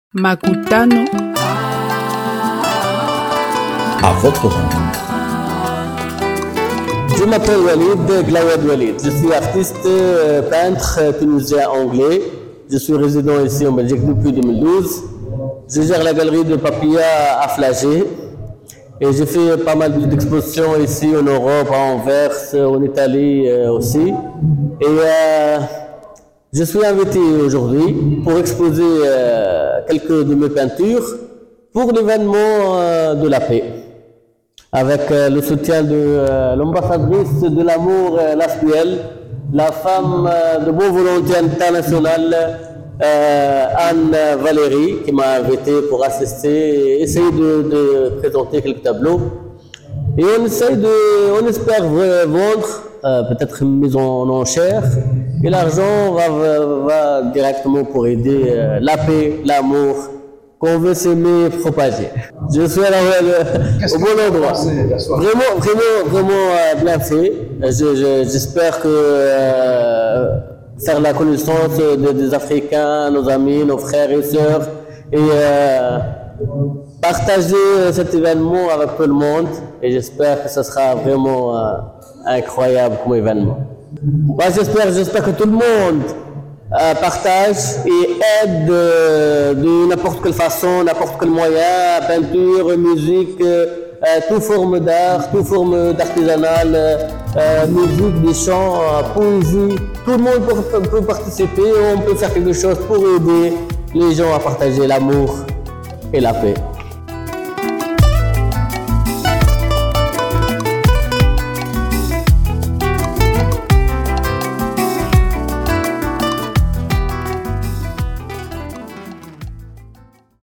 Makutano. À votre rencontre. Je m'appelle Walid Glawad Walid. Je suis artiste, peintre tunisien anglais. Je suis résident ici en Belgique depuis 2012. Je gère la galerie de Papilla à Flagey. Et j'ai fait pas mal d'expositions ici en Europe, à Anvers, en Italie aussi. Et je suis invité aujourd'hui pour exposer quelques de mes peintures pour l'événement de la paix, avec le soutien de l'ambassadrice de l'amour Laspuel, la femme de bonne volonté internationale Anne Valérie, qui m'a invité pour assister et essayer de présenter quelques tableaux. Et on espère vendre peut-être une mise en enchère, et l'argent va directement pour aider la paix, l'amour qu'on veut s'aimer et propager. Je suis alors au bon endroit. Vraiment bien fait. J'espère que faire la connaissance des Africains, nos amis, nos frères et sœurs, et partager cet événement avec tout le monde. Et j'espère que ce sera vraiment incroyable comme événement. Moi, j'espère que tout le monde partage et aide de n'importe quelle façon, n'importe quel moyen, peinture, musique, toute forme d'art, toute forme d'artisanal, musique, des chants, poésie. Tout le monde peut participer, on peut faire quelque chose pour aider les gens à partager l'amour et la paix.